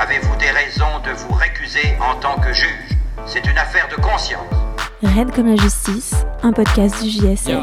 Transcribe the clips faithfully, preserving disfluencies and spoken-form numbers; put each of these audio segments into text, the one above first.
Avez-vous des raisons de vous récuser en tant que juge? C'est une affaire de conscience. Raide comme la justice, un podcast du J S S.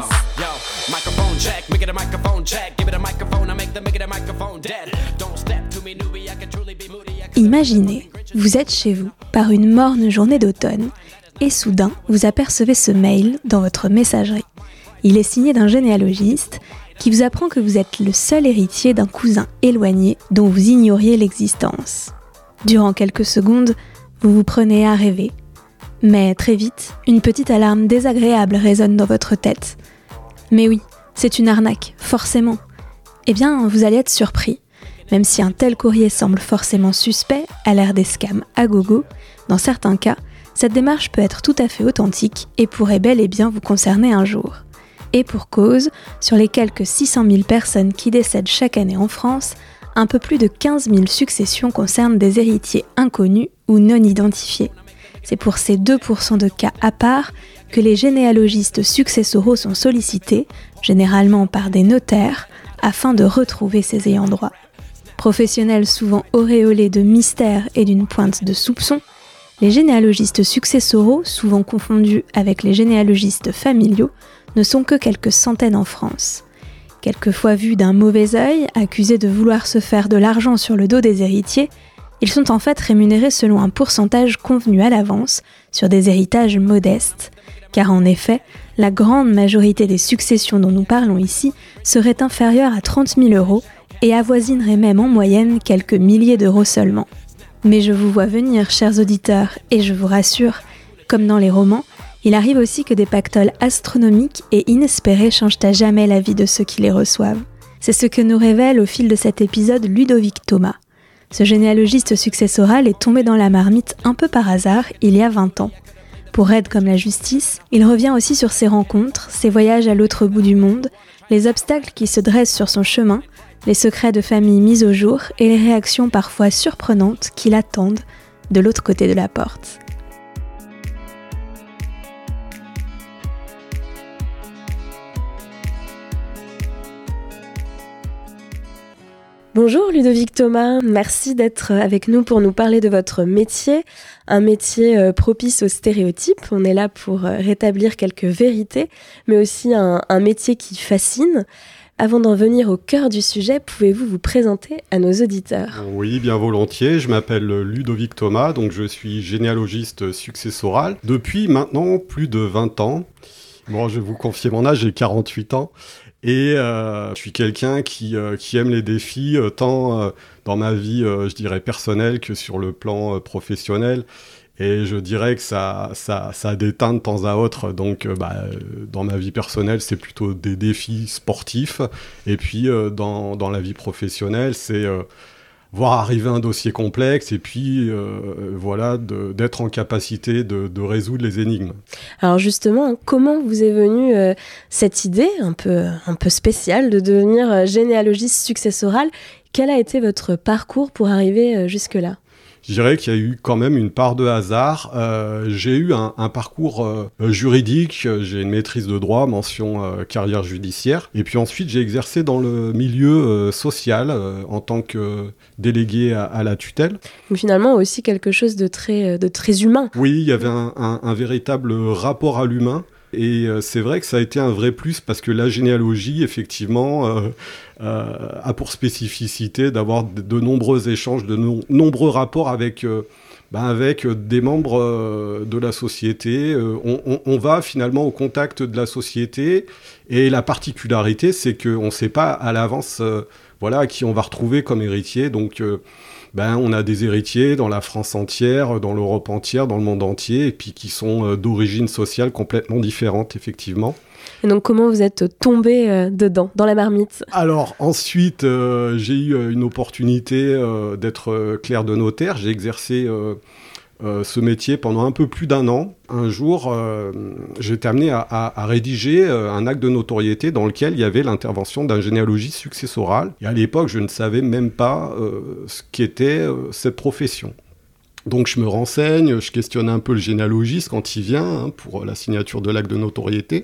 Imaginez, vous êtes chez vous par une morne journée d'automne et soudain vous apercevez ce mail dans votre messagerie. Il est signé d'un généalogiste qui vous apprend que vous êtes le seul héritier d'un cousin éloigné dont vous ignoriez l'existence. Durant quelques secondes, vous vous prenez à rêver. Mais très vite, une petite alarme désagréable résonne dans votre tête. Mais oui, c'est une arnaque, forcément. Eh bien, vous allez être surpris. Même si un tel courrier semble forcément suspect, à l'ère des scams à gogo, dans certains cas, cette démarche peut être tout à fait authentique et pourrait bel et bien vous concerner un jour. Et pour cause, sur les quelques six cent mille personnes qui décèdent chaque année en France, un peu plus de quinze mille successions concernent des héritiers inconnus ou non identifiés. C'est pour ces deux pour cent de cas à part que les généalogistes successoraux sont sollicités, généralement par des notaires, afin de retrouver ces ayants droit. Professionnels souvent auréolés de mystère et d'une pointe de soupçon, les généalogistes successoraux, souvent confondus avec les généalogistes familiaux, ne sont que quelques centaines en France. Quelquefois vus d'un mauvais œil, accusés de vouloir se faire de l'argent sur le dos des héritiers, ils sont en fait rémunérés selon un pourcentage convenu à l'avance sur des héritages modestes. Car en effet, la grande majorité des successions dont nous parlons ici serait inférieure à trente mille euros et avoisinerait même en moyenne quelques milliers d'euros seulement. Mais je vous vois venir, chers auditeurs, et je vous rassure, comme dans les romans, il arrive aussi que des pactoles astronomiques et inespérés changent à jamais la vie de ceux qui les reçoivent. C'est ce que nous révèle au fil de cet épisode Ludovic Thomas. Ce généalogiste successoral est tombé dans la marmite un peu par hasard il y a vingt ans. Pour Raide comme la justice, il revient aussi sur ses rencontres, ses voyages à l'autre bout du monde, les obstacles qui se dressent sur son chemin, les secrets de famille mis au jour et les réactions parfois surprenantes qui l'attendent de l'autre côté de la porte. Bonjour Ludovic Thomas, merci d'être avec nous pour nous parler de votre métier, un métier propice aux stéréotypes. On est là pour rétablir quelques vérités, mais aussi un, un métier qui fascine. Avant d'en venir au cœur du sujet, pouvez-vous vous présenter à nos auditeurs ? Oui, bien volontiers. Je m'appelle Ludovic Thomas, donc je suis généalogiste successoral depuis maintenant plus de vingt ans. Bon, je vais vous confier mon âge, j'ai quarante-huit ans. Et euh, je suis quelqu'un qui, euh, qui aime les défis, euh, tant euh, dans ma vie, euh, je dirais, personnelle que sur le plan euh, professionnel. Et je dirais que ça, ça, ça déteint de temps à autre. Donc, euh, bah, dans ma vie personnelle, c'est plutôt des défis sportifs. Et puis, euh, dans, dans la vie professionnelle, c'est euh, voir arriver un dossier complexe et puis, euh, voilà, de, d'être en capacité de, de résoudre les énigmes. Alors justement, comment vous est venue euh, cette idée un peu, un peu spéciale de devenir euh, généalogiste successoral ? Quel a été votre parcours pour arriver euh, jusque-là ? Je dirais qu'il y a eu quand même une part de hasard. Euh, j'ai eu un, un parcours euh, juridique, j'ai une maîtrise de droit, mention euh, carrière judiciaire. Et puis ensuite, j'ai exercé dans le milieu euh, social euh, en tant que délégué à, à la tutelle. Mais finalement, aussi quelque chose de très, de très humain. Oui, il y avait un, un, un véritable rapport à l'humain. Et euh, c'est vrai que ça a été un vrai plus parce que la généalogie, effectivement, euh, euh, a pour spécificité d'avoir de, de nombreux échanges, de no- nombreux rapports avec, euh, ben avec des membres euh, de la société. Euh, on, on, on va finalement au contact de la société et la particularité, c'est qu'on ne sait pas à l'avance euh, voilà, qui on va retrouver comme héritier. Donc, euh, ben, on a des héritiers dans la France entière, dans l'Europe entière, dans le monde entier, et puis qui sont euh, d'origine sociale complètement différente, effectivement. Et donc, comment vous êtes tombé euh, dedans, dans la marmite ? Alors, ensuite, euh, j'ai eu euh, une opportunité euh, d'être euh, clerc de notaire. J'ai exercé euh, euh, ce métier pendant un peu plus d'un an. Un jour, euh, j'ai été amené à, à, à rédiger euh, un acte de notoriété dans lequel il y avait l'intervention d'un généalogiste successoral. Et à l'époque, je ne savais même pas euh, ce qu'était euh, cette profession. Donc je me renseigne, je questionne un peu le généalogiste quand il vient hein, pour la signature de l'acte de notoriété.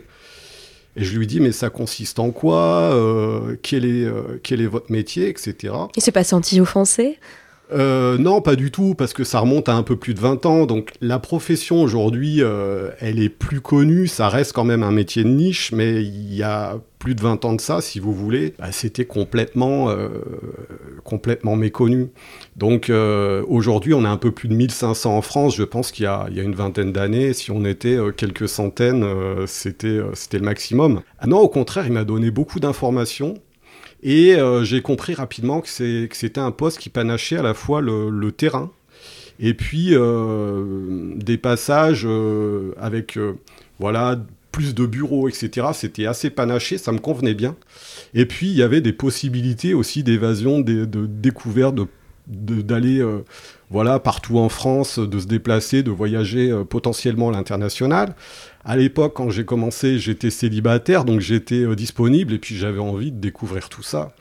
Et je lui dis, mais ça consiste en quoi euh, quel est, euh, quel est votre métier, et cetera. Il s'est pas senti offensé ? Euh, non, pas du tout, parce que ça remonte à un peu plus de vingt ans. Donc la profession aujourd'hui, euh, elle est plus connue. Ça reste quand même un métier de niche, mais il y a plus de vingt ans de ça, si vous voulez, bah, c'était complètement, euh, complètement méconnu. Donc euh, aujourd'hui, on a un peu plus de mille cinq cents en France. Je pense qu'il y a, il y a une vingtaine d'années, si on était euh, quelques centaines, euh, c'était, euh, c'était le maximum. Ah non, au contraire, il m'a donné beaucoup d'informations. Et euh, j'ai compris rapidement que, c'est, que c'était un poste qui panachait à la fois le, le terrain et puis euh, des passages euh, avec euh, voilà, plus de bureaux, et cetera. C'était assez panaché, ça me convenait bien. Et puis il y avait des possibilités aussi d'évasion, de, de découverte, de, de, d'aller euh, voilà, partout en France, de se déplacer, de voyager euh, potentiellement à l'international. À l'époque, quand j'ai commencé, j'étais célibataire, donc j'étais euh, disponible, et puis j'avais envie de découvrir tout ça.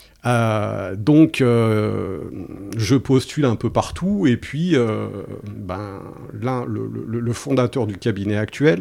Euh, donc, euh, je postule un peu partout, et puis euh, ben, l'un, le, le, le fondateur du cabinet actuel,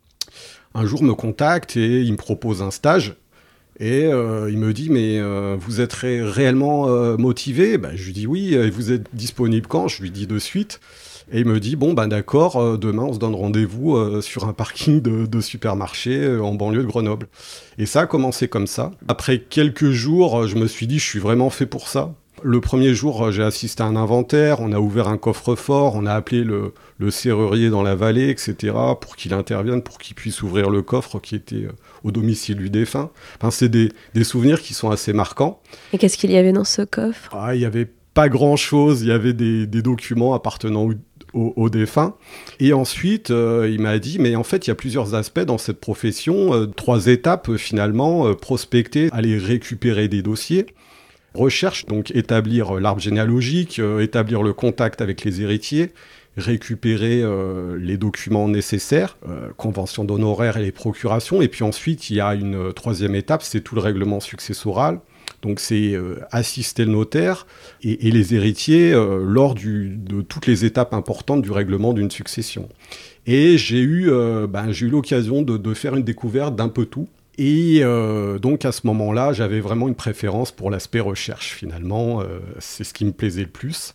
un jour me contacte et il me propose un stage. Et euh, il me dit, mais euh, vous êtes ré- réellement euh, motivé ? Ben, je lui dis oui, et vous êtes disponible quand ? Je lui dis de suite. Et il me dit, bon, ben d'accord, euh, demain on se donne rendez-vous euh, sur un parking de, de supermarché euh, en banlieue de Grenoble. Et ça a commencé comme ça. Après quelques jours, je me suis dit, je suis vraiment fait pour ça. Le premier jour, j'ai assisté à un inventaire, on a ouvert un coffre-fort, on a appelé le, le serrurier dans la vallée, et cetera, pour qu'il intervienne, pour qu'il puisse ouvrir le coffre qui était au domicile du défunt. Enfin, c'est des, des souvenirs qui sont assez marquants. Et qu'est-ce qu'il y avait dans ce coffre ? Ah, il n'y avait pas grand-chose, il y avait des, des documents appartenant au, au, au défunt. Et ensuite, euh, il m'a dit, mais en fait, il y a plusieurs aspects dans cette profession, euh, trois étapes euh, finalement, euh, prospecter, aller récupérer des dossiers. Recherche, donc établir l'arbre généalogique, euh, établir le contact avec les héritiers, récupérer euh, les documents nécessaires, euh, convention d'honoraires et les procurations. Et puis ensuite, il y a une euh, troisième étape, c'est tout le règlement successoral. Donc c'est euh, assister le notaire et, et les héritiers euh, lors du, de toutes les étapes importantes du règlement d'une succession. Et j'ai eu, euh, ben, j'ai eu l'occasion de, de faire une découverte d'un peu tout. Et euh, donc à ce moment-là, j'avais vraiment une préférence pour l'aspect recherche finalement, euh, c'est ce qui me plaisait le plus.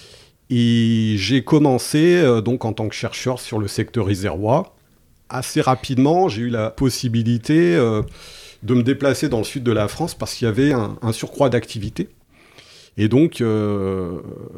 Et j'ai commencé euh, donc en tant que chercheur sur le secteur isérois. Assez rapidement, j'ai eu la possibilité euh, de me déplacer dans le sud de la France parce qu'il y avait un, un surcroît d'activité. Et donc, euh,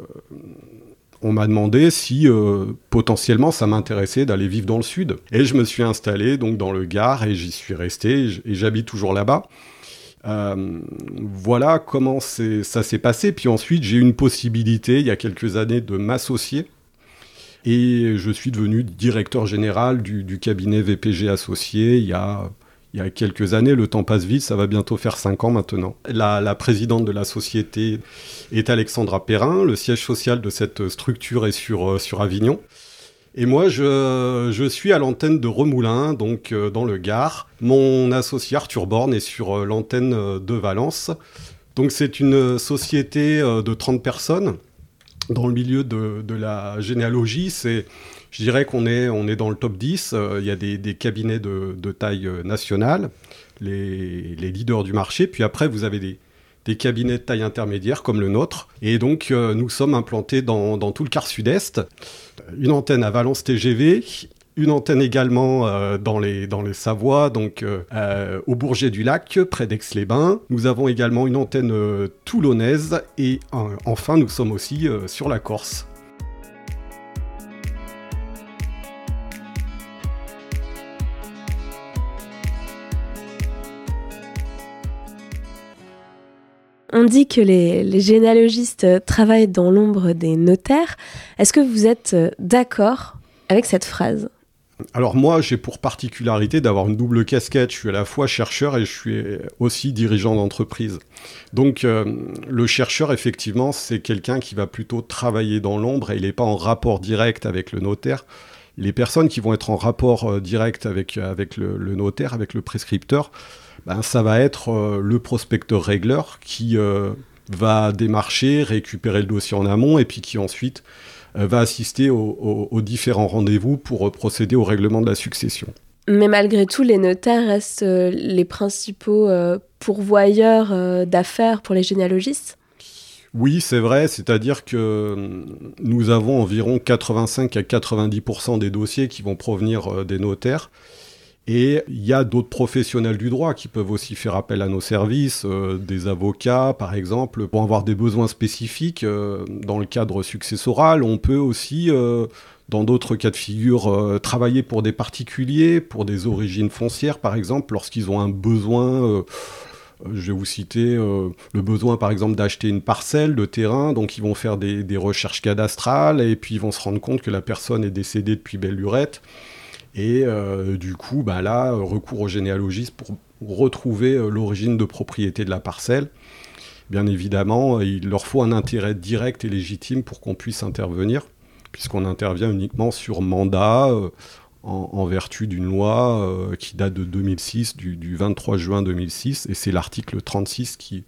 on m'a demandé si euh, potentiellement ça m'intéressait d'aller vivre dans le sud. Et je me suis installé donc dans le Gard et j'y suis resté et, j- et j'habite toujours là-bas. Euh, voilà comment c'est, ça s'est passé. Puis ensuite, j'ai eu une possibilité il y a quelques années de m'associer. Et je suis devenu directeur général du, du cabinet V P G Associés il y a... Il y a quelques années, le temps passe vite, ça va bientôt faire cinq ans maintenant. La, la présidente de la société est Alexandra Perrin, le siège social de cette structure est sur, sur Avignon. Et moi, je, je suis à l'antenne de Remoulins, donc euh, dans le Gard. Mon associé Arthur Borne est sur euh, l'antenne de Valence. Donc c'est une société euh, de trente personnes dans le milieu de, de la généalogie. C'est... Je dirais qu'on est, on est dans le top dix. Il euh, y a des, des cabinets de, de taille nationale, les, les leaders du marché. Puis après, vous avez des, des cabinets de taille intermédiaire comme le nôtre. Et donc, euh, nous sommes implantés dans, dans tout le quart sud-est. Une antenne à Valence T G V, une antenne également euh, dans, les, dans les Savoies, donc euh, euh, au Bourget-du-Lac, près d'Aix-les-Bains. Nous avons également une antenne euh, toulonnaise. Et euh, enfin, nous sommes aussi euh, sur la Corse. On dit que les, les généalogistes travaillent dans l'ombre des notaires. Est-ce que vous êtes d'accord avec cette phrase ? Alors moi, j'ai pour particularité d'avoir une double casquette. Je suis à la fois chercheur et je suis aussi dirigeant d'entreprise. Donc euh, le chercheur, effectivement, c'est quelqu'un qui va plutôt travailler dans l'ombre et il n'est pas en rapport direct avec le notaire. Les personnes qui vont être en rapport euh, direct avec, avec le, le notaire, avec le prescripteur, ben, ça va être euh, le prospecteur-régleur qui euh, va démarcher, récupérer le dossier en amont et puis qui ensuite euh, va assister aux, aux, aux différents rendez-vous pour euh, procéder au règlement de la succession. Mais malgré tout, les notaires restent euh, les principaux euh, pourvoyeurs euh, d'affaires pour les généalogistes ? Oui, c'est vrai, c'est-à-dire que nous avons environ quatre-vingt-cinq à quatre-vingt-dix pour cent des dossiers qui vont provenir euh, des notaires. Et il y a d'autres professionnels du droit qui peuvent aussi faire appel à nos services, euh, des avocats par exemple, pour avoir des besoins spécifiques euh, dans le cadre successoral. On peut aussi, euh, dans d'autres cas de figure, euh, travailler pour des particuliers, pour des origines foncières par exemple, lorsqu'ils ont un besoin... Euh, Je vais vous citer euh, le besoin, par exemple, d'acheter une parcelle de terrain. Donc, ils vont faire des, des recherches cadastrales et puis ils vont se rendre compte que la personne est décédée depuis belle lurette. Et euh, du coup, bah, là, recours au généalogiste pour retrouver euh, l'origine de propriété de la parcelle. Bien évidemment, il leur faut un intérêt direct et légitime pour qu'on puisse intervenir, puisqu'on intervient uniquement sur mandat, euh, En, en vertu d'une loi euh, qui date de deux mille six, du, du vingt-trois juin deux mille six, et c'est l'article trente-six qui...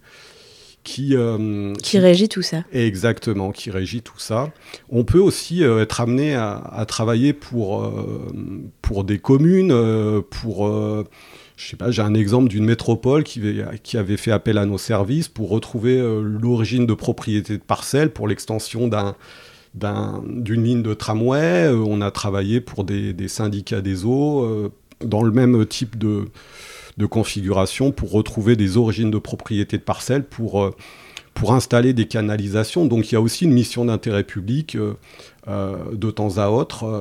Qui, euh, qui, qui régit tout ça. Exactement, qui régit tout ça. On peut aussi euh, être amené à, à travailler pour, euh, pour des communes, euh, pour... Euh, je sais pas, j'ai un exemple d'une métropole qui, qui avait fait appel à nos services pour retrouver euh, l'origine de propriété de parcelles pour l'extension d'un... D'un, d'une ligne de tramway. Euh, on a travaillé pour des, des syndicats des eaux euh, dans le même type de, de configuration pour retrouver des origines de propriété de parcelles pour, euh, pour installer des canalisations. Donc il y a aussi une mission d'intérêt public euh, euh, de temps à autre. Euh,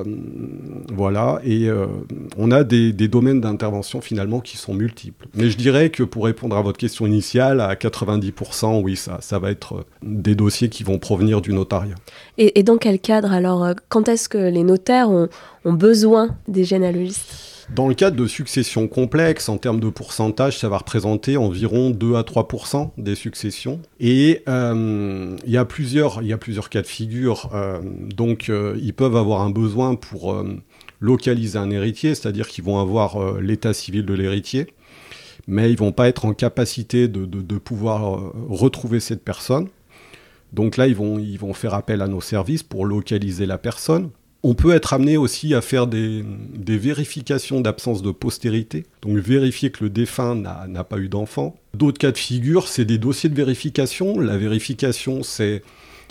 voilà. Et euh, on a des, des domaines d'intervention finalement qui sont multiples. Mais je dirais que pour répondre à votre question initiale, à quatre-vingt-dix pour cent, oui, ça, ça va être des dossiers qui vont provenir du notariat. Et, et dans quel cadre alors, quand est-ce que les notaires ont, ont besoin des généalogistes ? Dans le cadre de successions complexes, en termes de pourcentage, ça va représenter environ deux à trois pour cent des successions. Et euh, il y a plusieurs, il y a plusieurs cas de figure. Euh, donc, euh, ils peuvent avoir un besoin pour euh, localiser un héritier, c'est-à-dire qu'ils vont avoir euh, l'état civil de l'héritier, mais ils ne vont pas être en capacité de, de, de pouvoir euh, retrouver cette personne. Donc là, ils vont, ils vont faire appel à nos services pour localiser la personne. On peut être amené aussi à faire des, des vérifications d'absence de postérité, donc vérifier que le défunt n'a, n'a pas eu d'enfant. D'autres cas de figure, c'est des dossiers de vérification. La vérification, c'est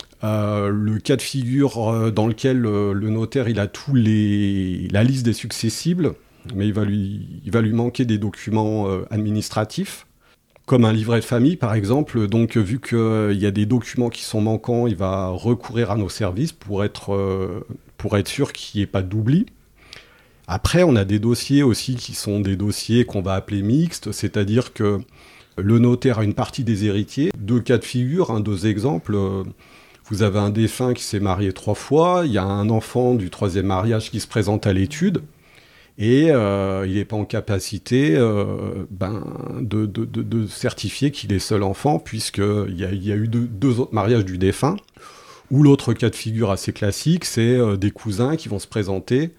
euh, le cas de figure dans lequel euh, le notaire il a tous les, la liste des successibles, mais il va lui, il va lui manquer des documents euh, administratifs, comme un livret de famille par exemple. Donc vu qu'il euh, y a des documents qui sont manquants, il va recourir à nos services pour être... Euh, pour être sûr qu'il n'y ait pas d'oubli. Après, on a des dossiers aussi qui sont des dossiers qu'on va appeler mixtes, c'est-à-dire que le notaire a une partie des héritiers. Deux cas de figure, hein, deux exemples. Vous avez un défunt qui s'est marié trois fois, il y a un enfant du troisième mariage qui se présente à l'étude, et euh, il n'est pas en capacité euh, ben, de, de, de, de certifier qu'il est seul enfant, puisqu'il y a, il y a eu deux, deux autres mariages du défunt. Ou l'autre cas de figure assez classique, c'est euh, des cousins qui vont se présenter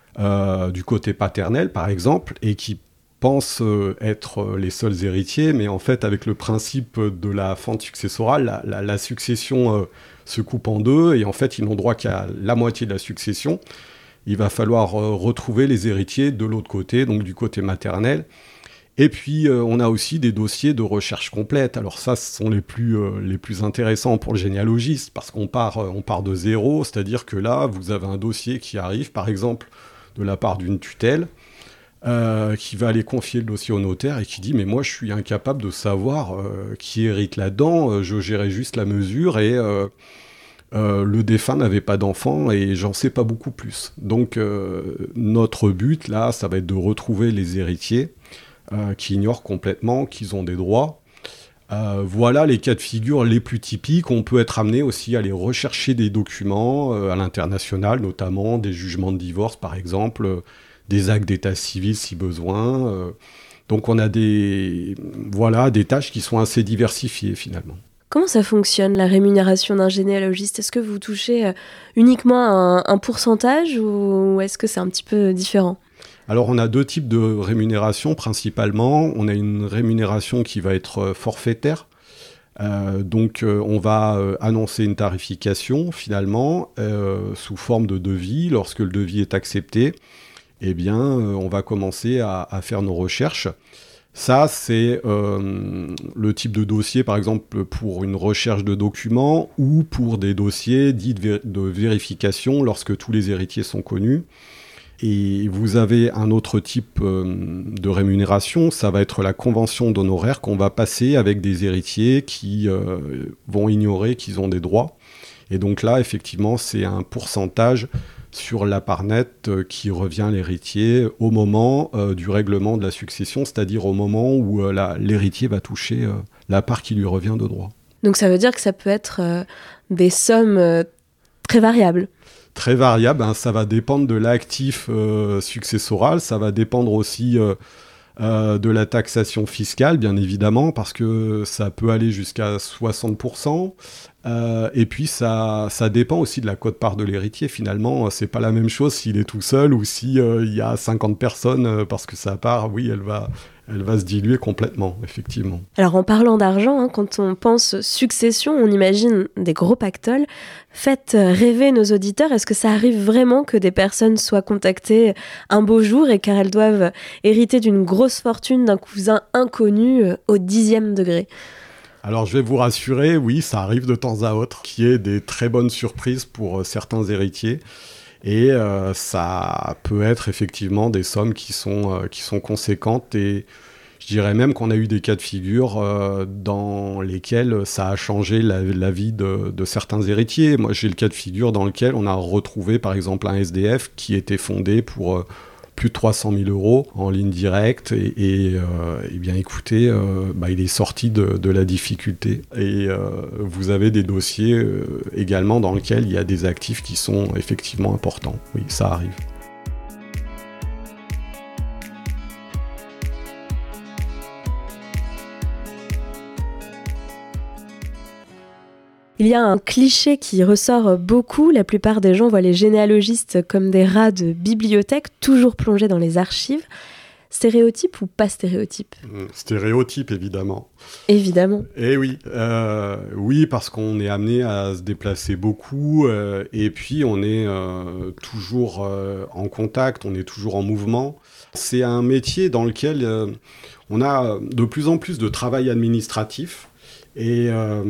euh, du côté paternel, par exemple, et qui pensent euh, être les seuls héritiers, mais en fait, avec le principe de la fente successorale, la, la, la succession euh, se coupe en deux, et en fait, ils n'ont droit qu'à la moitié de la succession. Il va falloir euh, retrouver les héritiers de l'autre côté, donc du côté maternel. Et puis, euh, on a aussi des dossiers de recherche complète. Alors ça, ce sont les plus, euh, les plus intéressants pour le généalogiste, parce qu'on part, euh, on part de zéro, c'est-à-dire que là, vous avez un dossier qui arrive, par exemple, de la part d'une tutelle, euh, qui va aller confier le dossier au notaire et qui dit « Mais moi, je suis incapable de savoir euh, qui hérite là-dedans, euh, je gérais juste la mesure et... Euh, Euh, le défunt n'avait pas d'enfant et j'en sais pas beaucoup plus. » Donc euh, notre but là, ça va être de retrouver les héritiers euh, qui ignorent complètement qu'ils ont des droits. Euh, voilà les cas de figure les plus typiques. On peut être amené aussi à aller rechercher des documents euh, à l'international, notamment des jugements de divorce par exemple, euh, des actes d'état civil si besoin. Euh, donc on a des, voilà, des tâches qui sont assez diversifiées finalement. Comment ça fonctionne, la rémunération d'un généalogiste ? Est-ce que vous touchez uniquement un, un pourcentage ou est-ce que c'est un petit peu différent ? Alors, on a deux types de rémunération principalement. On a une rémunération qui va être forfaitaire. Euh, donc, euh, on va euh, annoncer une tarification, finalement, euh, sous forme de devis. Lorsque le devis est accepté, eh bien, euh, on va commencer à, à faire nos recherches. Ça, c'est euh, le type de dossier, par exemple, pour une recherche de documents ou pour des dossiers dits de, vé- de vérification lorsque tous les héritiers sont connus. Et vous avez un autre type euh, de rémunération, ça va être la convention d'honoraires qu'on va passer avec des héritiers qui euh, vont ignorer qu'ils ont des droits. Et donc là, effectivement, c'est un pourcentage sur la part nette euh, qui revient à l'héritier au moment euh, du règlement de la succession, c'est-à-dire au moment où euh, la, l'héritier va toucher euh, la part qui lui revient de droit. Donc ça veut dire que ça peut être euh, des sommes euh, très variables. Très variable, hein, ça va dépendre de l'actif euh, successoral, ça va dépendre aussi euh, euh, de la taxation fiscale, bien évidemment, parce que ça peut aller jusqu'à soixante pour cent. Euh, et puis ça, ça dépend aussi de la quote-part de l'héritier. Finalement, c'est pas la même chose s'il est tout seul ou s'il euh, y a cinquante personnes, euh, parce que sa part, oui, elle va, elle va se diluer complètement, effectivement. Alors en parlant d'argent, hein, quand on pense succession, on imagine des gros pactoles. Faites rêver nos auditeurs, est-ce que ça arrive vraiment que des personnes soient contactées un beau jour et car elles doivent hériter d'une grosse fortune d'un cousin inconnu euh, au dixième degré ? Alors je vais vous rassurer, oui, ça arrive de temps à autre, qu'il y ait des très bonnes surprises pour euh, certains héritiers. Et euh, ça peut être effectivement des sommes qui sont, euh, qui sont conséquentes. Et je dirais même qu'on a eu des cas de figure euh, dans lesquels ça a changé la, la vie de, de certains héritiers. Moi, j'ai le cas de figure dans lequel on a retrouvé, par exemple, un S D F qui était fondé pour euh, plus de trois cent mille euros en ligne directe. Et, et, euh, et bien, écoutez, euh, bah, il est sorti de, de la difficulté. Et euh, vous avez des dossiers euh, également dans lesquels il y a des actifs qui sont effectivement importants. Oui, ça arrive. Il y a un cliché qui ressort beaucoup. La plupart des gens voient les généalogistes comme des rats de bibliothèque, toujours plongés dans les archives. Stéréotype ou pas stéréotype ? Stéréotype, évidemment. Évidemment. Eh oui, euh, oui, parce qu'on est amené à se déplacer beaucoup, euh, et puis on est euh, toujours euh, en contact, on est toujours en mouvement. C'est un métier dans lequel euh, on a de plus en plus de travail administratif, et euh,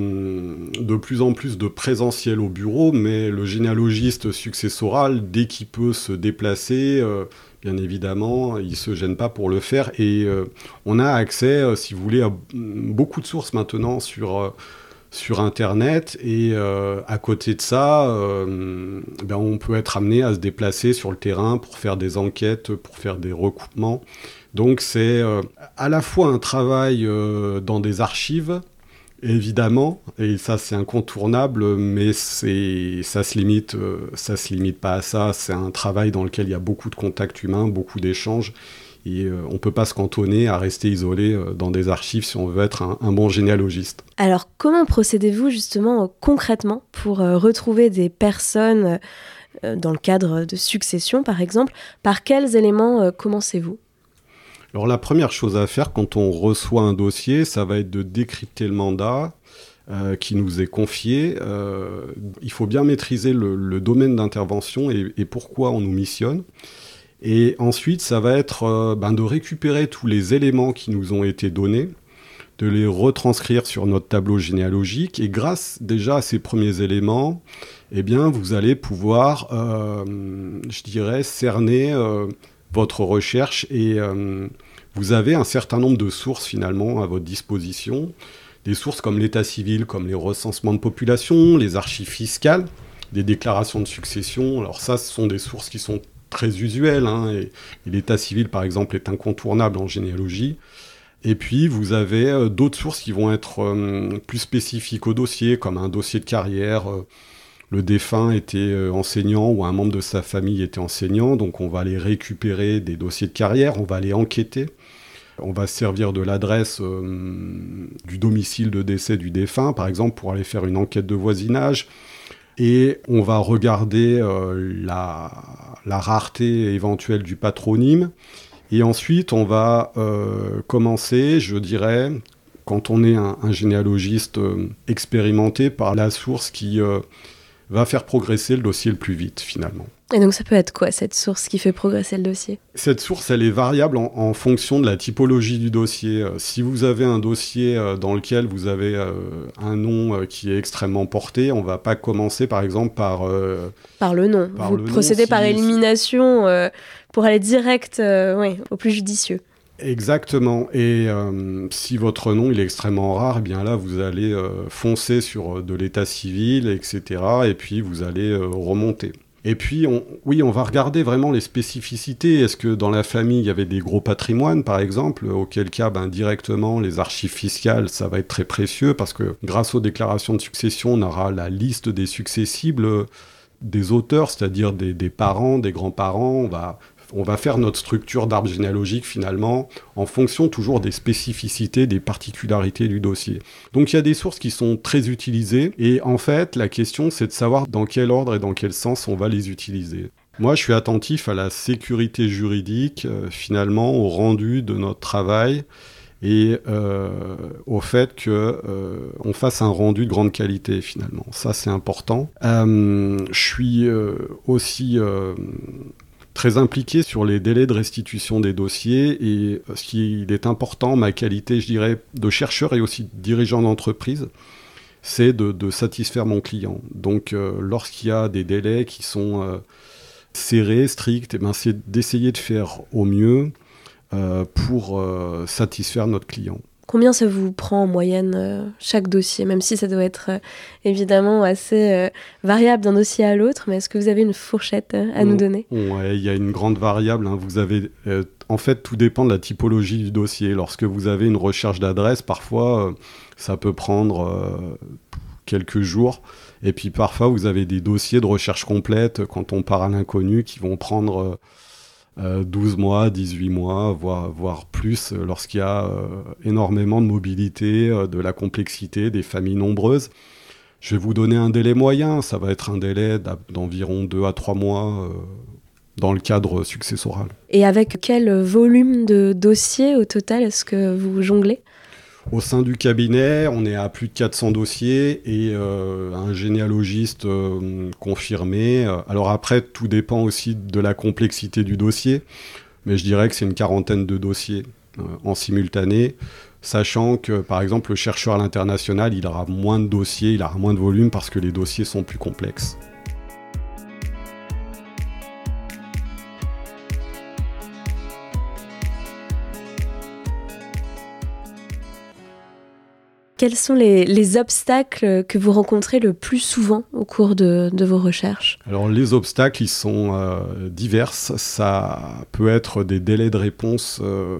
de plus en plus de présentiel au bureau, mais le généalogiste successoral, dès qu'il peut se déplacer, euh, bien évidemment, il ne se gêne pas pour le faire. Et euh, on a accès, euh, si vous voulez, à beaucoup de sources maintenant sur, euh, sur Internet. Et euh, à côté de ça, euh, ben, on peut être amené à se déplacer sur le terrain pour faire des enquêtes, pour faire des recoupements. Donc c'est euh, à la fois un travail euh, dans des archives, évidemment, et ça c'est incontournable, mais c'est, ça se limite, euh, ça se limite pas à ça. C'est un travail dans lequel il y a beaucoup de contacts humains, beaucoup d'échanges, et euh, on peut pas se cantonner à rester isolé euh, dans des archives si on veut être un, un bon généalogiste. Alors comment procédez-vous justement euh, concrètement pour euh, retrouver des personnes euh, dans le cadre de succession par exemple ? Par quels éléments euh, commencez-vous ? Alors la première chose à faire quand on reçoit un dossier, ça va être de décrypter le mandat euh, qui nous est confié. Euh, il faut bien maîtriser le, le domaine d'intervention et, et pourquoi on nous missionne. Et ensuite, ça va être euh, ben, de récupérer tous les éléments qui nous ont été donnés, de les retranscrire sur notre tableau généalogique. Et grâce déjà à ces premiers éléments, eh bien, vous allez pouvoir, euh, je dirais, cerner euh, votre recherche, et euh, vous avez un certain nombre de sources finalement à votre disposition, des sources comme l'état civil, comme les recensements de population, les archives fiscales, des déclarations de succession. Alors ça, ce sont des sources qui sont très usuelles, hein, et, et l'état civil par exemple est incontournable en généalogie. Et puis vous avez euh, d'autres sources qui vont être euh, plus spécifiques au dossier, comme un dossier de carrière. euh, Le défunt était enseignant ou un membre de sa famille était enseignant, donc on va aller récupérer des dossiers de carrière, on va aller enquêter, on va se servir de l'adresse euh, du domicile de décès du défunt, par exemple, pour aller faire une enquête de voisinage, et on va regarder euh, la, la rareté éventuelle du patronyme, et ensuite on va euh, commencer, je dirais, quand on est un, un généalogiste euh, expérimenté, par la source qui... Euh, va faire progresser le dossier le plus vite finalement. Et donc ça peut être quoi cette source qui fait progresser le dossier ? Cette source, elle est variable en, en fonction de la typologie du dossier. Euh, si vous avez un dossier euh, dans lequel vous avez euh, un nom euh, qui est extrêmement porté, on ne va pas commencer par exemple par... Euh, par le nom. Par vous le procédez nom, par si, élimination euh, pour aller direct euh, ouais, au plus judicieux. Exactement. Et euh, si votre nom il est extrêmement rare, eh bien là vous allez euh, foncer sur euh, de l'état civil, et cetera. Et puis vous allez euh, remonter. Et puis, on, oui, on va regarder vraiment les spécificités. Est-ce que dans la famille, il y avait des gros patrimoines, par exemple, auquel cas, ben, directement, les archives fiscales, ça va être très précieux, parce que grâce aux déclarations de succession, on aura la liste des successibles euh, des auteurs, c'est-à-dire des, des parents, des grands-parents. On va... On va faire notre structure d'arbre généalogique, finalement, en fonction toujours des spécificités, des particularités du dossier. Donc, il y a des sources qui sont très utilisées. Et en fait, la question, c'est de savoir dans quel ordre et dans quel sens on va les utiliser. Moi, je suis attentif à la sécurité juridique, euh, finalement, au rendu de notre travail et euh, au fait qu'on euh, fasse un rendu de grande qualité, finalement. Ça, c'est important. Euh, je suis euh, aussi... Euh, très impliqué sur les délais de restitution des dossiers et ce qui est important, ma qualité, je dirais, de chercheur et aussi de dirigeant d'entreprise, c'est de, de satisfaire mon client. Donc, euh, lorsqu'il y a des délais qui sont euh, serrés, stricts, eh ben, c'est d'essayer de faire au mieux euh, pour euh, satisfaire notre client. Combien ça vous prend en moyenne euh, chaque dossier, même si ça doit être euh, évidemment assez euh, variable d'un dossier à l'autre, mais est-ce que vous avez une fourchette euh, à on, nous donner ? Ouais, il y a une grande variable. Hein. Vous avez, euh, en fait, tout dépend de la typologie du dossier. Lorsque vous avez une recherche d'adresse, parfois, euh, ça peut prendre euh, quelques jours. Et puis parfois, vous avez des dossiers de recherche complète, quand on part à l'inconnu, qui vont prendre... Euh, Euh, douze mois, dix-huit mois, voire, voire plus, euh, lorsqu'il y a euh, énormément de mobilité, euh, de la complexité, des familles nombreuses. Je vais vous donner un délai moyen, ça va être un délai d'environ deux à trois mois euh, dans le cadre successoral. Et avec quel volume de dossiers au total est-ce que vous jonglez ? Au sein du cabinet, on est à plus de quatre cents dossiers et euh, un généalogiste euh, confirmé. Alors après, tout dépend aussi de la complexité du dossier, mais je dirais que c'est une quarantaine de dossiers euh, en simultané, sachant que, par exemple, le chercheur à l'international, il aura moins de dossiers, il aura moins de volume parce que les dossiers sont plus complexes. Quels sont les, les obstacles que vous rencontrez le plus souvent au cours de, de vos recherches ? Alors les obstacles, ils sont euh, divers. Ça peut être des délais de réponse euh,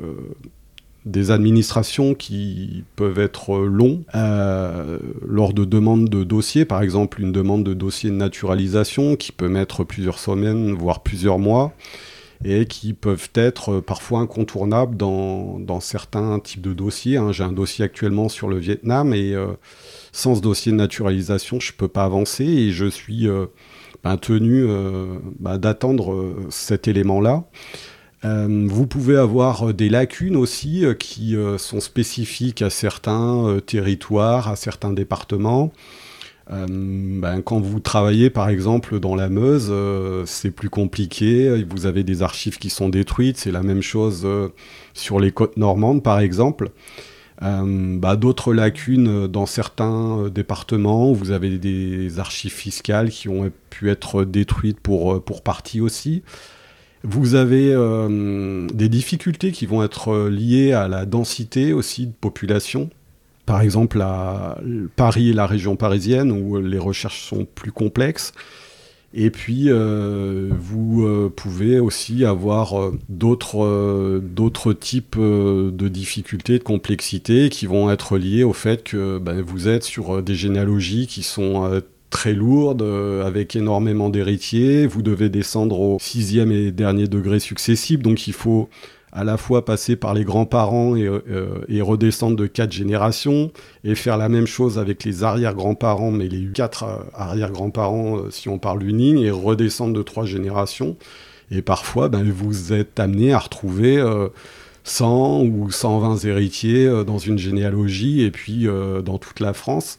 des administrations qui peuvent être longs euh, lors de demandes de dossiers. Par exemple, une demande de dossier de naturalisation qui peut mettre plusieurs semaines, voire plusieurs mois, et qui peuvent être parfois incontournables dans, dans certains types de dossiers. Hein. J'ai un dossier actuellement sur le Vietnam, et euh, sans ce dossier de naturalisation, je ne peux pas avancer, et je suis euh, ben, tenu euh, ben, d'attendre euh, cet élément-là. Euh, vous pouvez avoir des lacunes aussi euh, qui euh, sont spécifiques à certains euh, territoires, à certains départements. Euh, ben, quand vous travaillez par exemple dans la Meuse, euh, c'est plus compliqué, vous avez des archives qui sont détruites, c'est la même chose euh, sur les côtes normandes par exemple. Euh, bah, d'autres lacunes dans certains euh, départements, vous avez des archives fiscales qui ont pu être détruites pour, pour partie aussi. Vous avez euh, des difficultés qui vont être liées à la densité aussi de population. Par exemple, à Paris et la région parisienne, où les recherches sont plus complexes. Et puis, euh, vous euh, pouvez aussi avoir euh, d'autres, euh, d'autres types euh, de difficultés, de complexité, qui vont être liées au fait que ben, vous êtes sur euh, des généalogies qui sont euh, très lourdes, euh, avec énormément d'héritiers. Vous devez descendre au sixième et dernier degré successif, donc il faut à la fois passer par les grands-parents et, euh, et redescendre de quatre générations, et faire la même chose avec les arrière-grands-parents, mais les quatre euh, arrière-grands-parents, euh, si on parle d'une ligne, et redescendre de trois générations. Et parfois, ben, vous êtes amené à retrouver euh, cent ou cent vingt héritiers euh, dans une généalogie, et puis euh, dans toute la France.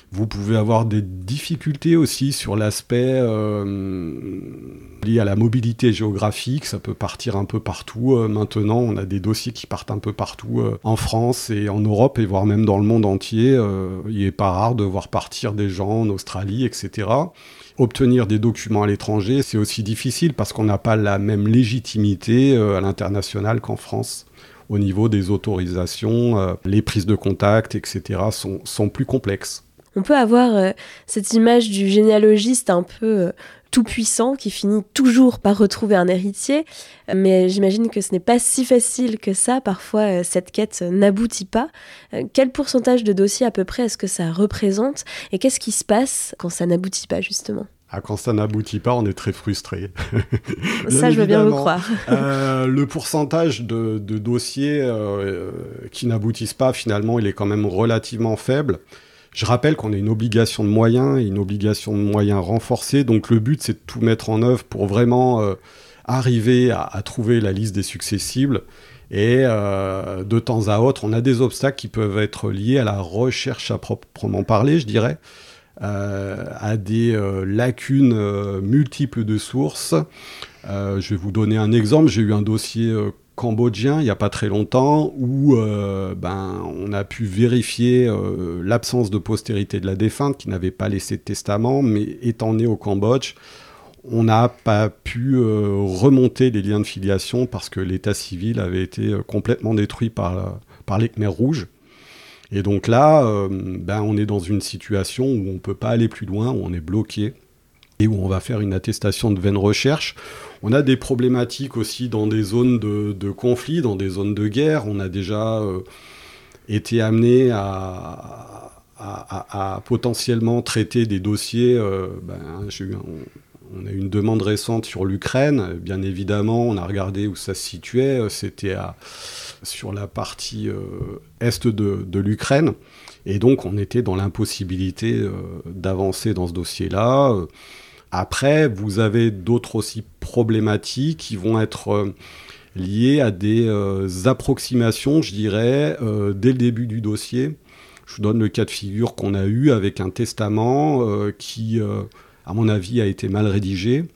Vous pouvez avoir des difficultés aussi sur l'aspect euh, lié à la mobilité géographique. Ça peut partir un peu partout. Euh, maintenant, on a des dossiers qui partent un peu partout euh, en France et en Europe, et voire même dans le monde entier. Euh, il n'est pas rare de voir partir des gens en Australie, et cetera. Obtenir des documents à l'étranger, c'est aussi difficile parce qu'on n'a pas la même légitimité euh, à l'international qu'en France. Au niveau des autorisations, euh, les prises de contact, et cetera sont, sont plus complexes. On peut avoir euh, cette image du généalogiste un peu euh, tout-puissant qui finit toujours par retrouver un héritier, mais j'imagine que ce n'est pas si facile que ça. Parfois, euh, cette quête n'aboutit pas. Euh, quel pourcentage de dossiers à peu près est-ce que ça représente et qu'est-ce qui se passe quand ça n'aboutit pas, justement ? Ah, quand ça n'aboutit pas, on est très frustré. Ça, je veux bien vous croire. euh, le pourcentage de, de dossiers euh, qui n'aboutissent pas, finalement, il est quand même relativement faible. Je rappelle qu'on a une obligation de moyens, et une obligation de moyens renforcée. Donc le but, c'est de tout mettre en œuvre pour vraiment euh, arriver à, à trouver la liste des successibles. Et euh, de temps à autre, on a des obstacles qui peuvent être liés à la recherche à proprement parler, je dirais, euh, à des euh, lacunes euh, multiples de sources. Euh, je vais vous donner un exemple. J'ai eu un dossier euh, cambodgien il n'y a pas très longtemps où euh, ben, on a pu vérifier euh, l'absence de postérité de la défunte qui n'avait pas laissé de testament, mais étant né au Cambodge, on n'a pas pu euh, remonter les liens de filiation parce que l'état civil avait été euh, complètement détruit par, par les Khmers rouges. Et donc là, euh, ben, on est dans une situation où on ne peut pas aller plus loin, où on est bloqué et où on va faire une attestation de vaine recherche. On a des problématiques aussi dans des zones de, de conflit, dans des zones de guerre. On a déjà euh, été amené à, à, à, à potentiellement traiter des dossiers. Euh, ben, j'ai eu un, on a eu une demande récente sur l'Ukraine. Bien évidemment, on a regardé où ça se situait. C'était à, sur la partie euh, est de, de l'Ukraine. Et donc, on était dans l'impossibilité euh, d'avancer dans ce dossier-là. Après, vous avez d'autres aussi problématiques qui vont être euh, liées à des euh, approximations, je dirais, euh, dès le début du dossier. Je vous donne le cas de figure qu'on a eu avec un testament euh, qui, euh, à mon avis, a été mal rédigé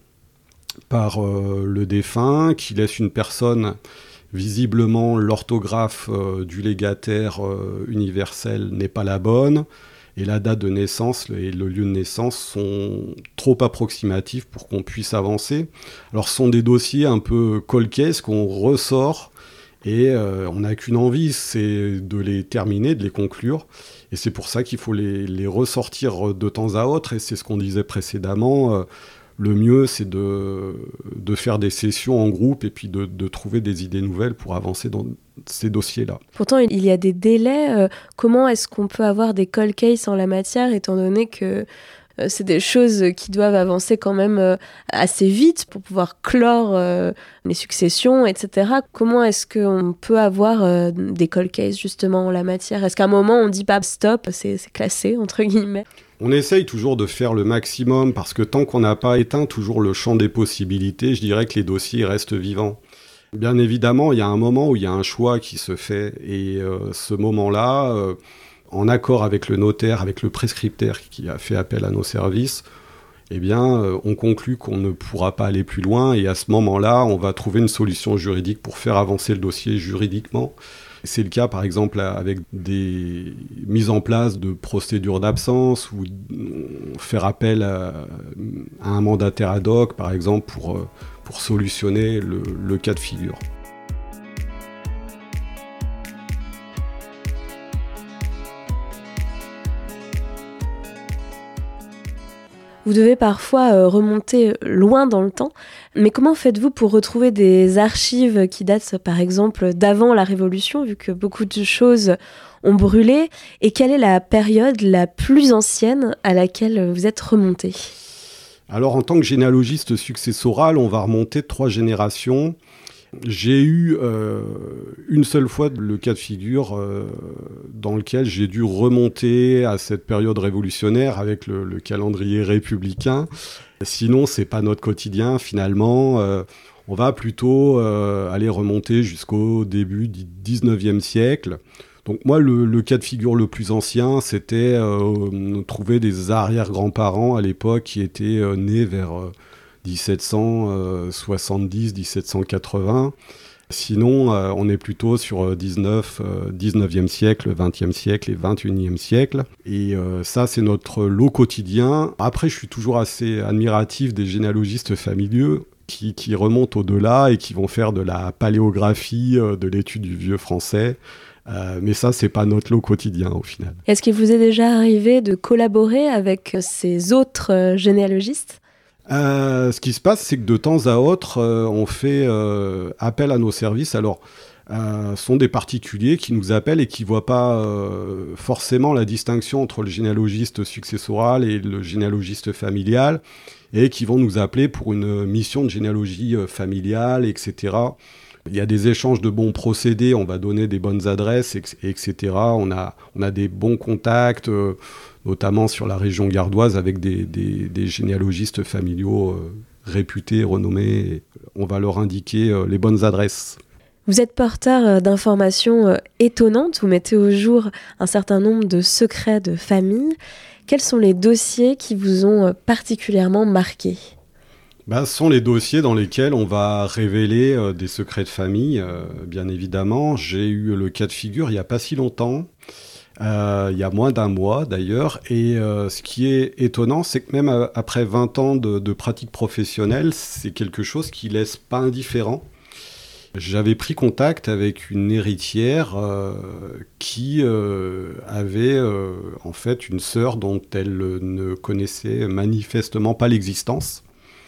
par euh, le défunt, qui laisse une personne, visiblement, l'orthographe euh, du légataire euh, universel n'est pas la bonne. Et la date de naissance et le lieu de naissance sont trop approximatifs pour qu'on puisse avancer. Alors, ce sont des dossiers un peu cold case qu'on ressort et euh, on n'a qu'une envie, c'est de les terminer, de les conclure. Et c'est pour ça qu'il faut les, les ressortir de temps à autre. Et c'est ce qu'on disait précédemment. Euh, le mieux, c'est de, de faire des sessions en groupe et puis de, de trouver des idées nouvelles pour avancer dans ces dossiers-là. Pourtant, il y a des délais. Euh, comment est-ce qu'on peut avoir des cold cases en la matière, étant donné que euh, c'est des choses qui doivent avancer quand même euh, assez vite pour pouvoir clore euh, les successions, et cetera. Comment est-ce qu'on peut avoir euh, des cold cases, justement, en la matière ? Est-ce qu'à un moment, on dit pas « stop, c'est, c'est classé », entre guillemets ? On essaye toujours de faire le maximum parce que tant qu'on n'a pas éteint toujours le champ des possibilités, je dirais que les dossiers restent vivants. Bien évidemment, il y a un moment où il y a un choix qui se fait et euh, ce moment-là, euh, en accord avec le notaire, avec le prescriptaire qui a fait appel à nos services, eh bien, euh, on conclut qu'on ne pourra pas aller plus loin et à ce moment-là, on va trouver une solution juridique pour faire avancer le dossier juridiquement. C'est le cas, par exemple, avec des mises en place de procédures d'absence ou faire appel à, à un mandataire ad hoc, par exemple, pour, pour solutionner le, le cas de figure. Vous devez parfois euh, remonter loin dans le temps, mais comment faites-vous pour retrouver des archives qui datent par exemple d'avant la Révolution, vu que beaucoup de choses ont brûlé, et quelle est la période la plus ancienne à laquelle vous êtes remonté ? Alors en tant que généalogiste successoral, on va remonter trois générations. J'ai eu euh, une seule fois le cas de figure euh, dans lequel j'ai dû remonter à cette période révolutionnaire avec le, le calendrier républicain. Sinon, c'est pas notre quotidien finalement. Euh, on va plutôt euh, aller remonter jusqu'au début du dix-neuvième siècle. Donc moi, le, le cas de figure le plus ancien, c'était euh, trouver des arrière-grands-parents à l'époque qui étaient euh, nés vers euh, dix-sept cent soixante-dix, dix-sept cent quatre-vingts. Sinon, euh, on est plutôt sur dix-neuf, euh, dix-neuvième siècle, vingtième siècle et vingt-et-unième siècle. Et euh, ça, c'est notre lot quotidien. Après, je suis toujours assez admiratif des généalogistes familiaux qui, qui remontent au-delà et qui vont faire de la paléographie, euh, de l'étude du vieux français. Euh, mais ça, c'est pas notre lot quotidien au final. Est-ce qu'il vous est déjà arrivé de collaborer avec ces autres euh, généalogistes ? Euh, ce qui se passe, c'est que de temps à autre, euh, on fait euh, appel à nos services. Alors, euh, ce sont des particuliers qui nous appellent et qui ne voient pas euh, forcément la distinction entre le généalogiste successoral et le généalogiste familial, et qui vont nous appeler pour une mission de généalogie euh, familiale, et cetera. Il y a des échanges de bons procédés, on va donner des bonnes adresses, et cetera. On a, on a des bons contacts, euh, notamment sur la région gardoise, avec des, des, des généalogistes familiaux euh, réputés, renommés. Et on va leur indiquer euh, les bonnes adresses. Vous êtes porteur d'informations étonnantes, vous mettez au jour un certain nombre de secrets de famille. Quels sont les dossiers qui vous ont particulièrement marqué ? Ben, ce sont les dossiers dans lesquels on va révéler euh, des secrets de famille, euh, bien évidemment. J'ai eu le cas de figure il n'y a pas si longtemps, euh, il y a moins d'un mois d'ailleurs. Et euh, ce qui est étonnant, c'est que même euh, après vingt ans de, de pratique professionnelle, c'est quelque chose qui ne laisse pas indifférent. J'avais pris contact avec une héritière euh, qui euh, avait euh, en fait une sœur dont elle ne connaissait manifestement pas l'existence.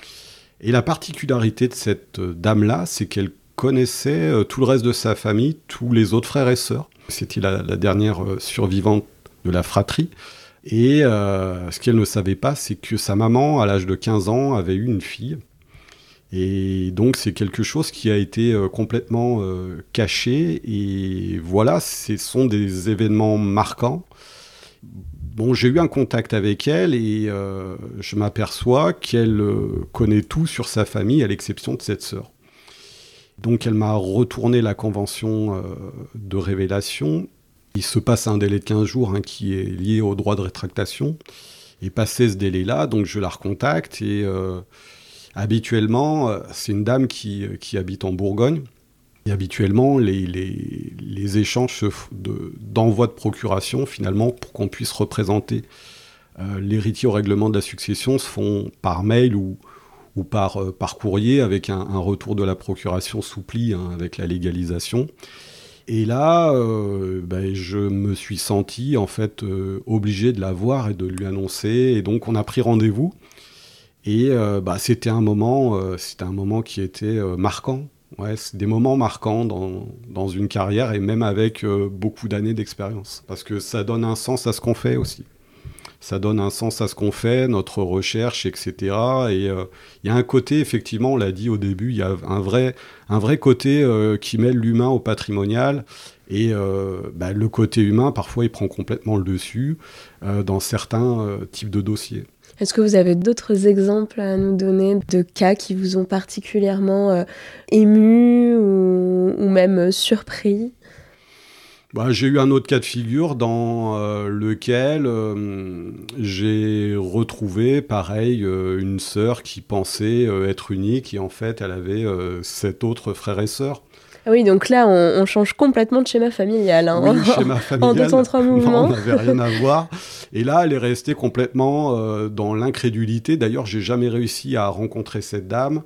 Et la particularité de cette dame-là, c'est qu'elle connaissait euh, tout le reste de sa famille, tous les autres frères et sœurs. C'était la, la dernière euh, survivante de la fratrie. Et euh, ce qu'elle ne savait pas, c'est que sa maman, à l'âge de quinze ans, avait eu une fille. Et donc, c'est quelque chose qui a été euh, complètement euh, caché. Et voilà, ce sont des événements marquants. Bon, j'ai eu un contact avec elle et euh, je m'aperçois qu'elle euh, connaît tout sur sa famille, à l'exception de cette sœur. Donc, elle m'a retourné la convention euh, de révélation. Il se passe un délai de quinze jours hein, qui est lié au droit de rétractation. Et passé ce délai-là, donc je la recontacte et euh, habituellement, euh, c'est une dame qui, qui habite en Bourgogne. Et habituellement, les, les, les échanges de, d'envoi de procuration, finalement, pour qu'on puisse représenter euh, l'héritier au règlement de la succession, se font par mail ou, ou par, euh, par courrier, avec un, un retour de la procuration soupli, hein, avec la légalisation. Et là, euh, ben, je me suis senti, en fait, euh, obligé de la voir et de lui annoncer. Et donc, on a pris rendez-vous. Et euh, bah, c'était un moment, euh, c'était un moment qui était euh, marquant. Ouais, c'est des moments marquants dans, dans une carrière et même avec euh, beaucoup d'années d'expérience. Parce que ça donne un sens à ce qu'on fait aussi. Ça donne un sens à ce qu'on fait, notre recherche, et cetera. Et il euh, y a un côté, effectivement, on l'a dit au début, il y a un vrai, un vrai côté euh, qui mêle l'humain au patrimonial. Et euh, bah, le côté humain, parfois, il prend complètement le dessus euh, dans certains euh, types de dossiers. Est-ce que vous avez d'autres exemples à nous donner de cas qui vous ont particulièrement euh, ému ou, ou même surpris ? Bah, j'ai eu un autre cas de figure dans euh, lequel euh, j'ai retrouvé, pareil, euh, une sœur qui pensait euh, être unique et en fait, elle avait euh, sept autres frères et sœurs. Ah oui, donc là, on, on change complètement de schéma familial. Hein, oui, schéma familial. En deux temps, trois mouvements. Non, on n'avait rien à voir. Et là, elle est restée complètement euh, dans l'incrédulité. D'ailleurs, j'ai jamais réussi à rencontrer cette dame.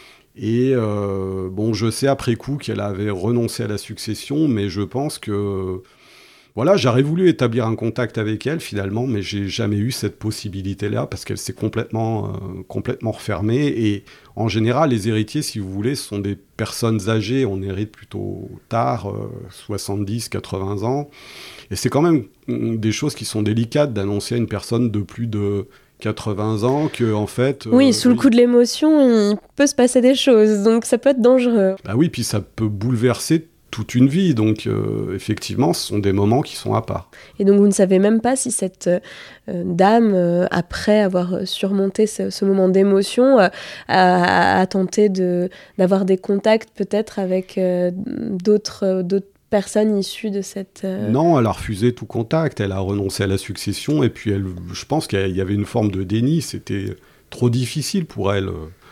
Et euh, bon, je sais après coup qu'elle avait renoncé à la succession, mais je pense que... Voilà, j'aurais voulu établir un contact avec elle finalement, mais j'ai jamais eu cette possibilité-là parce qu'elle s'est complètement, euh, complètement refermée. Et en général, les héritiers, si vous voulez, sont des personnes âgées. On hérite plutôt tard, euh, soixante-dix, quatre-vingts ans. Et c'est quand même des choses qui sont délicates d'annoncer à une personne de plus de quatre-vingts ans que, en fait... Euh, oui, sous oui. le coup de l'émotion, il peut se passer des choses. Donc ça peut être dangereux. Bah oui, puis ça peut bouleverser toute une vie, donc euh, effectivement, ce sont des moments qui sont à part. Et donc vous ne savez même pas si cette euh, dame, euh, après avoir surmonté ce, ce moment d'émotion, euh, a, a tenté de, d'avoir des contacts peut-être avec euh, d'autres, d'autres personne issue de cette... Euh... Non, elle a refusé tout contact, elle a renoncé à la succession, et puis elle, je pense qu'il y avait une forme de déni, c'était trop difficile pour elle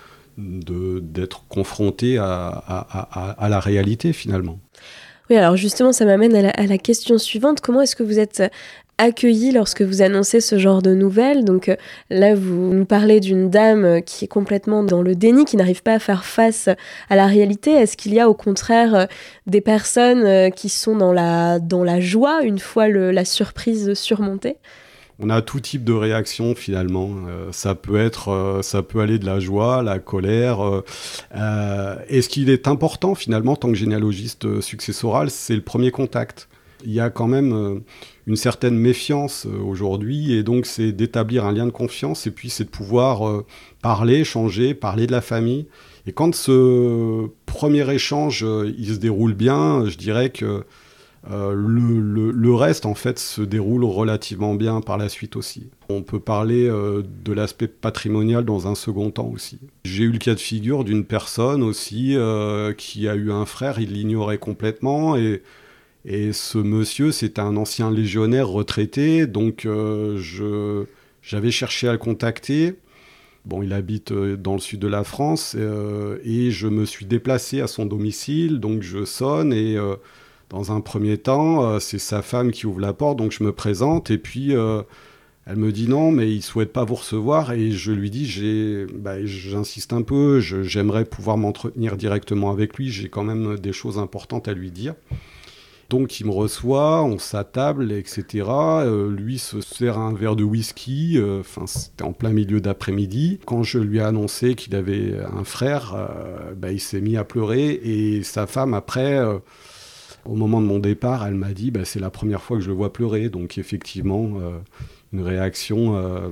de, d'être confrontée à, à, à, à la réalité finalement. Oui, alors justement, ça m'amène à la, à la question suivante. Comment est-ce que vous êtes accueilli lorsque vous annoncez ce genre de nouvelles? Donc euh, là, vous nous parlez d'une dame qui est complètement dans le déni, qui n'arrive pas à faire face à la réalité. Est-ce qu'il y a au contraire euh, des personnes euh, qui sont dans la, dans la joie une fois le, la surprise surmontée? On a tout type de réaction finalement. Euh, ça peut être, euh, ça peut aller de la joie, la colère. Euh, euh, et ce qu'il est important finalement, en tant que généalogiste successoral, c'est le premier contact. Il y a quand même euh, une certaine méfiance euh, aujourd'hui, et donc c'est d'établir un lien de confiance, et puis c'est de pouvoir euh, parler, échanger, parler de la famille. Et quand ce premier échange euh, il se déroule bien, je dirais que Euh, le, le, le reste, en fait, se déroule relativement bien par la suite aussi. On peut parler euh, de l'aspect patrimonial dans un second temps aussi. J'ai eu le cas de figure d'une personne aussi euh, qui a eu un frère, il l'ignorait complètement, et, et ce monsieur, c'était un ancien légionnaire retraité, donc euh, je, j'avais cherché à le contacter. Bon, il habite dans le sud de la France, euh, et je me suis déplacé à son domicile, donc je sonne, et... Euh, Dans un premier temps, euh, c'est sa femme qui ouvre la porte, donc je me présente, et puis euh, elle me dit non, mais il ne souhaite pas vous recevoir, et je lui dis, j'ai, bah, j'insiste un peu, je, j'aimerais pouvoir m'entretenir directement avec lui, j'ai quand même des choses importantes à lui dire. Donc il me reçoit, on s'attable, et cetera. Euh, lui se sert un verre de whisky, enfin euh, c'était en plein milieu d'après-midi. Quand je lui ai annoncé qu'il avait un frère, euh, bah, il s'est mis à pleurer, et sa femme après... Euh, Au moment de mon départ, elle m'a dit bah, « c'est la première fois que je le vois pleurer ». Donc effectivement, euh, une réaction euh,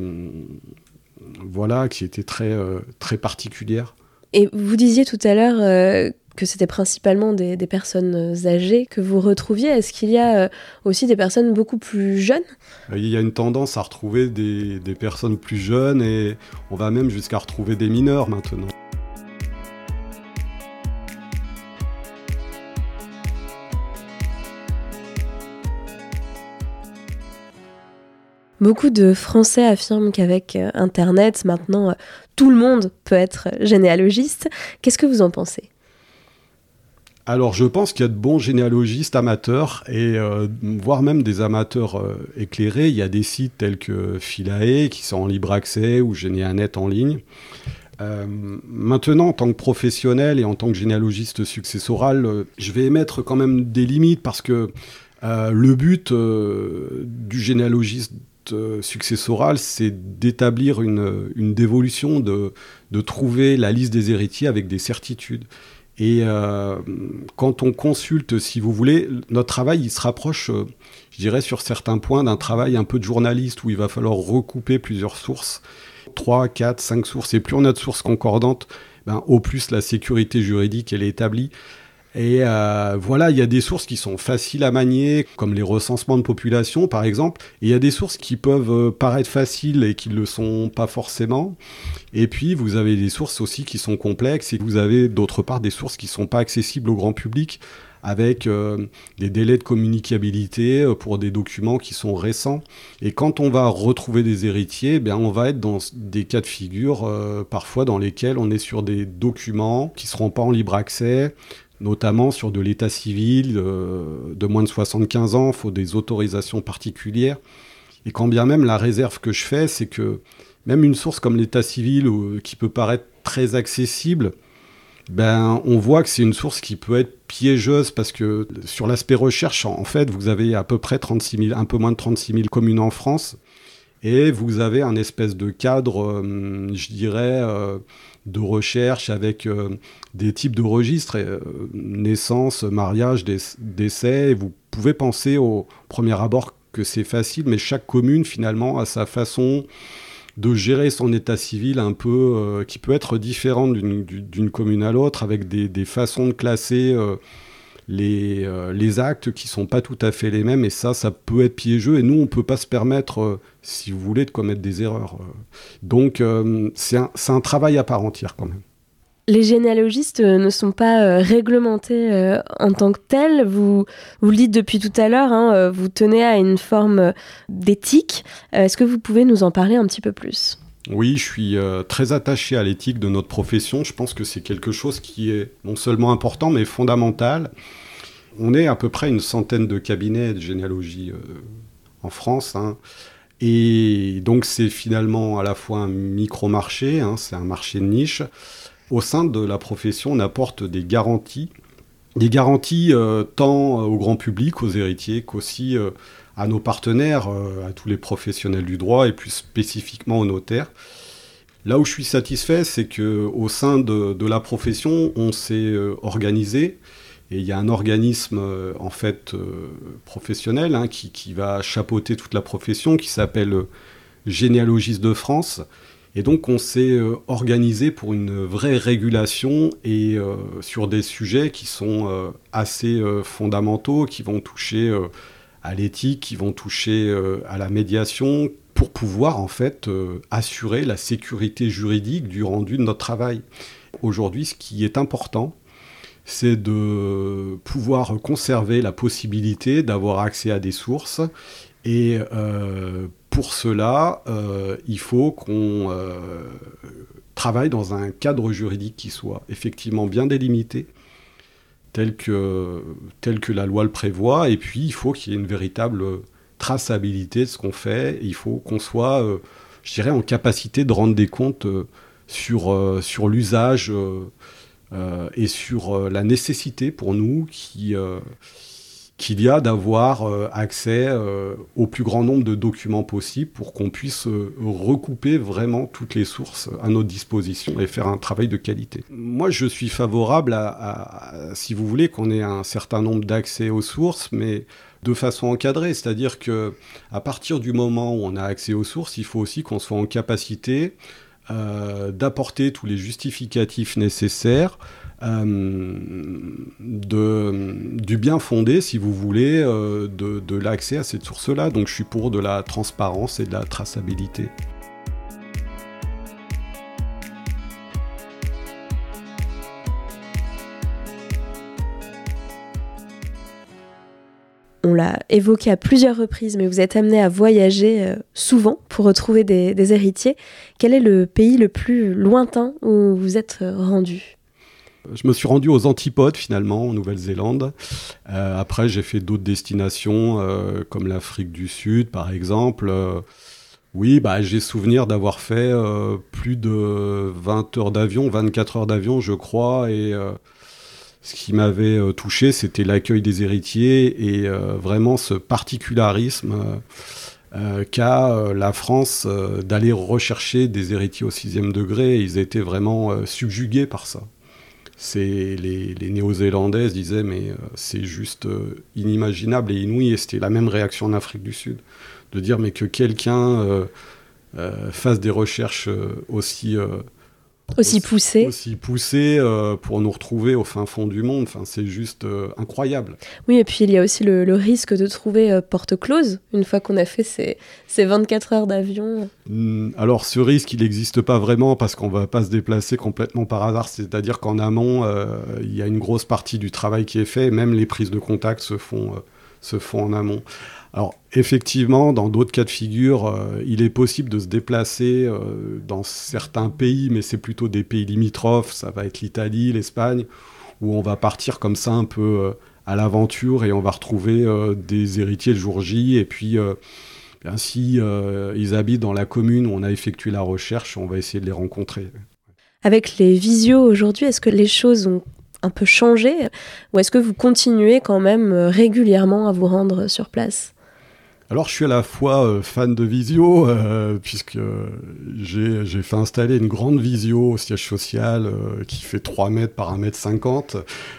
voilà, qui était très, euh, très particulière. Et vous disiez tout à l'heure euh, que c'était principalement des, des personnes âgées que vous retrouviez. Est-ce qu'il y a euh, aussi des personnes beaucoup plus jeunes ? Il y a une tendance à retrouver des, des personnes plus jeunes, et on va même jusqu'à retrouver des mineurs maintenant. Beaucoup de Français affirment qu'avec Internet, maintenant, tout le monde peut être généalogiste. Qu'est-ce que vous en pensez ? Alors, je pense qu'il y a de bons généalogistes amateurs, et euh, voire même des amateurs euh, éclairés. Il y a des sites tels que Philae, qui sont en libre accès, ou Généanet en ligne. Euh, maintenant, en tant que professionnel et en tant que généalogiste successoral, euh, je vais émettre quand même des limites, parce que euh, le but euh, du généalogiste successoral, c'est d'établir une, une dévolution, de, de trouver la liste des héritiers avec des certitudes. Et euh, quand on consulte, si vous voulez, notre travail, il se rapproche, euh, je dirais, sur certains points d'un travail un peu de journaliste, où il va falloir recouper plusieurs sources, trois, quatre, cinq sources, et plus on a de sources concordantes, ben, au plus la sécurité juridique elle est établie. Et euh, voilà, il y a des sources qui sont faciles à manier, comme les recensements de population, par exemple. Et il y a des sources qui peuvent euh, paraître faciles et qui ne le sont pas forcément. Et puis, vous avez des sources aussi qui sont complexes, et vous avez d'autre part des sources qui ne sont pas accessibles au grand public, avec euh, des délais de communicabilité pour des documents qui sont récents. Et quand on va retrouver des héritiers, bien, on va être dans des cas de figure, euh, parfois dans lesquels on est sur des documents qui ne seront pas en libre accès, notamment sur de l'état civil euh, de moins de soixante-quinze ans, il faut des autorisations particulières. Et quand bien même la réserve que je fais, c'est que même une source comme l'état civil, euh, qui peut paraître très accessible, ben, on voit que c'est une source qui peut être piégeuse, parce que sur l'aspect recherche, en fait, vous avez à peu près trente-six mille, un peu moins de trente-six mille communes en France, et vous avez un espèce de cadre, euh, je dirais, euh, de recherche avec euh, des types de registres, euh, naissance, mariage, décès. Et vous pouvez penser au premier abord que c'est facile, mais chaque commune, finalement, a sa façon de gérer son état civil un peu, euh, qui peut être différente d'une, d'une commune à l'autre, avec des, des façons de classer euh, les, euh, les actes qui ne sont pas tout à fait les mêmes, et ça, ça peut être piégeux, et nous, on ne peut pas se permettre, euh, si vous voulez, de commettre des erreurs. Donc, euh, c'est, un, c'est un travail à part entière, quand même. Les généalogistes ne sont pas euh, réglementés euh, en tant que tels. Vous, vous le dites depuis tout à l'heure, hein, euh, vous tenez à une forme d'éthique. Euh, est-ce que vous pouvez nous en parler un petit peu plus ? Oui, je suis euh, très attaché à l'éthique de notre profession. Je pense que c'est quelque chose qui est non seulement important, mais fondamental. On est à peu près une centaine de cabinets de généalogie euh, en France, hein. Et donc c'est finalement à la fois un micro-marché, hein, c'est un marché de niche. Au sein de la profession, on apporte des garanties, des garanties euh, tant au grand public, aux héritiers, qu'aussi euh, à nos partenaires, euh, à tous les professionnels du droit et plus spécifiquement aux notaires. Là où je suis satisfait, c'est qu'au sein de, de la profession, on s'est euh, organisé. Et il y a un organisme euh, en fait euh, professionnel hein, qui, qui va chapeauter toute la profession, qui s'appelle euh, Généalogistes de France. Et donc on s'est euh, organisé pour une vraie régulation et euh, sur des sujets qui sont euh, assez euh, fondamentaux, qui vont toucher euh, à l'éthique, qui vont toucher euh, à la médiation, pour pouvoir en fait euh, assurer la sécurité juridique du rendu de notre travail. Aujourd'hui, ce qui est important, c'est de pouvoir conserver la possibilité d'avoir accès à des sources. Et euh, pour cela, euh, il faut qu'on euh, travaille dans un cadre juridique qui soit effectivement bien délimité, tel que, tel que la loi le prévoit. Et puis, il faut qu'il y ait une véritable traçabilité de ce qu'on fait. Il faut qu'on soit, euh, je dirais, en capacité de rendre des comptes euh, sur, euh, sur l'usage euh, Euh, et sur euh, la nécessité pour nous qui, euh, qu'il y a d'avoir euh, accès euh, au plus grand nombre de documents possible pour qu'on puisse euh, recouper vraiment toutes les sources à notre disposition et faire un travail de qualité. Moi, je suis favorable à, à, à si vous voulez, qu'on ait un certain nombre d'accès aux sources, mais de façon encadrée, c'est-à-dire qu'à partir du moment où on a accès aux sources, il faut aussi qu'on soit en capacité Euh, d'apporter tous les justificatifs nécessaires euh, de, du bien fondé, si vous voulez, euh, de, de l'accès à cette source-là. Donc je suis pour de la transparence et de la traçabilité. On l'a évoqué à plusieurs reprises, mais vous êtes amené à voyager euh, souvent pour retrouver des, des héritiers. Quel est le pays le plus lointain où vous êtes rendu ? Je me suis rendu aux Antipodes, finalement, en Nouvelle-Zélande. Euh, après, j'ai fait d'autres destinations, euh, comme l'Afrique du Sud, par exemple. Euh, oui, bah, j'ai souvenir d'avoir fait euh, plus de vingt heures d'avion, vingt-quatre heures d'avion, je crois, et... Euh, Ce qui m'avait euh, touché, c'était l'accueil des héritiers et euh, vraiment ce particularisme euh, euh, qu'a euh, la France euh, d'aller rechercher des héritiers au sixième degré. Ils étaient vraiment euh, subjugués par ça. C'est, les, les Néo-Zélandaises disaient, mais euh, c'est juste euh, inimaginable et inouï. Et c'était la même réaction en Afrique du Sud, de dire mais que quelqu'un euh, euh, fasse des recherches euh, aussi... Euh, Aussi poussé. Aussi poussé euh, pour nous retrouver au fin fond du monde. Enfin, c'est juste euh, incroyable. Oui, et puis il y a aussi le, le risque de trouver euh, porte close une fois qu'on a fait ces, ces vingt-quatre heures d'avion. Mmh, alors, ce risque, il n'existe pas vraiment parce qu'on ne va pas se déplacer complètement par hasard. C'est-à-dire qu'en amont, euh, il y a une grosse partie du travail qui est fait. Même les prises de contact se font, euh, se font en amont. Alors, effectivement, dans d'autres cas de figure, euh, il est possible de se déplacer euh, dans certains pays, mais c'est plutôt des pays limitrophes, ça va être l'Italie, l'Espagne, où on va partir comme ça un peu euh, à l'aventure et on va retrouver euh, des héritiers le jour J. Et puis, euh, bien, si euh, ils habitent dans la commune où on a effectué la recherche, on va essayer de les rencontrer. Avec les visios aujourd'hui, est-ce que les choses ont un peu changé ou est-ce que vous continuez quand même régulièrement à vous rendre sur place ? Alors, je suis à la fois euh, fan de visio, euh, puisque j'ai, j'ai fait installer une grande visio au siège social euh, qui fait trois mètres par un mètre cinquante.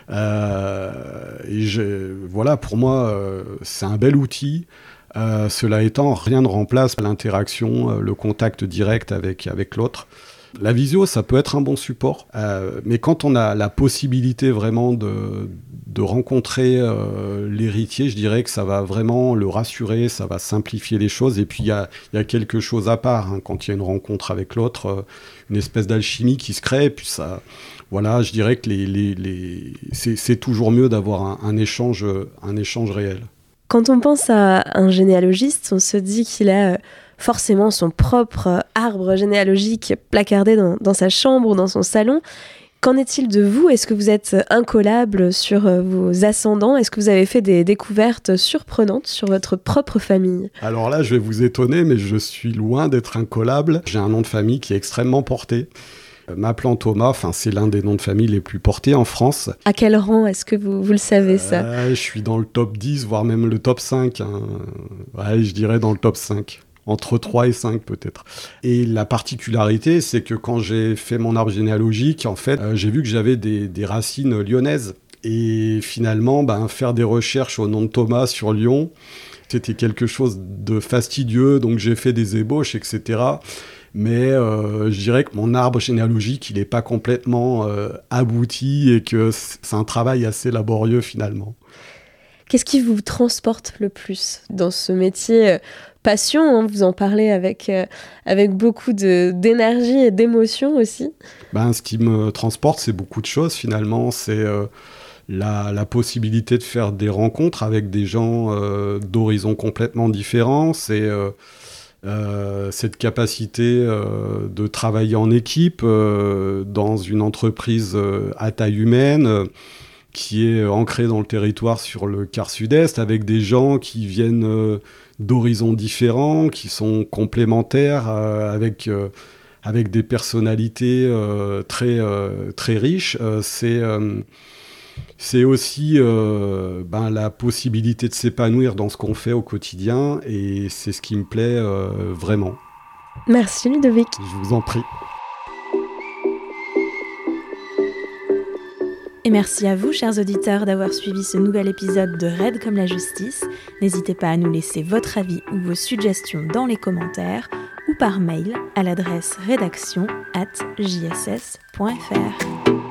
Euh, et j'ai, voilà, pour moi, euh, c'est un bel outil. Euh, cela étant, rien ne remplace l'interaction, euh, le contact direct avec, avec l'autre. La visio, ça peut être un bon support, euh, mais quand on a la possibilité vraiment de, de rencontrer euh, l'héritier, je dirais que ça va vraiment le rassurer, ça va simplifier les choses. Et puis, il y a, y a quelque chose à part, hein, quand il y a une rencontre avec l'autre, euh, une espèce d'alchimie qui se crée. Et puis, ça, voilà, je dirais que les, les, les... C'est, c'est toujours mieux d'avoir un, un, échange, un échange réel. Quand on pense à un généalogiste, on se dit qu'il a forcément son propre arbre généalogique placardé dans, dans sa chambre ou dans son salon. Qu'en est-il de vous ? Est-ce que vous êtes incollable sur vos ascendants ? Est-ce que vous avez fait des découvertes surprenantes sur votre propre famille ? Alors là, je vais vous étonner, mais je suis loin d'être incollable. J'ai un nom de famille qui est extrêmement porté. M'appelant Thomas, enfin, c'est l'un des noms de famille les plus portés en France. À quel rang est-ce que vous, vous le savez, ça ? euh, Je suis dans le top dix, voire même le top cinq. Hein. Ouais, je dirais dans le top cinq. Entre trois et cinq peut-être. Et la particularité, c'est que quand j'ai fait mon arbre généalogique, en fait, euh, j'ai vu que j'avais des, des racines lyonnaises. Et finalement, ben, faire des recherches au nom de Thomas sur Lyon, c'était quelque chose de fastidieux. Donc j'ai fait des ébauches, et cetera. Mais euh, je dirais que mon arbre généalogique, il n'est pas complètement euh, abouti et que c'est un travail assez laborieux finalement. Qu'est-ce qui vous transporte le plus dans ce métier euh, passion, hein, vous en parlez avec, euh, avec beaucoup de, d'énergie et d'émotion aussi. Ben, ce qui me transporte, c'est beaucoup de choses finalement. C'est euh, la, la possibilité de faire des rencontres avec des gens euh, d'horizons complètement différents. C'est euh, euh, cette capacité euh, de travailler en équipe euh, dans une entreprise euh, à taille humaine euh, qui est ancrée dans le territoire sur le quart sud-est, avec des gens qui viennent euh, d'horizons différents, qui sont complémentaires, euh, avec, euh, avec des personnalités euh, très, euh, très riches. Euh, c'est, euh, c'est aussi euh, ben, la possibilité de s'épanouir dans ce qu'on fait au quotidien, et c'est ce qui me plaît euh, vraiment. Merci Ludovic. Je vous en prie. Et merci à vous, chers auditeurs, d'avoir suivi ce nouvel épisode de Raide comme la justice. N'hésitez pas à nous laisser votre avis ou vos suggestions dans les commentaires ou par mail à l'adresse rédaction arobase j s s point f r.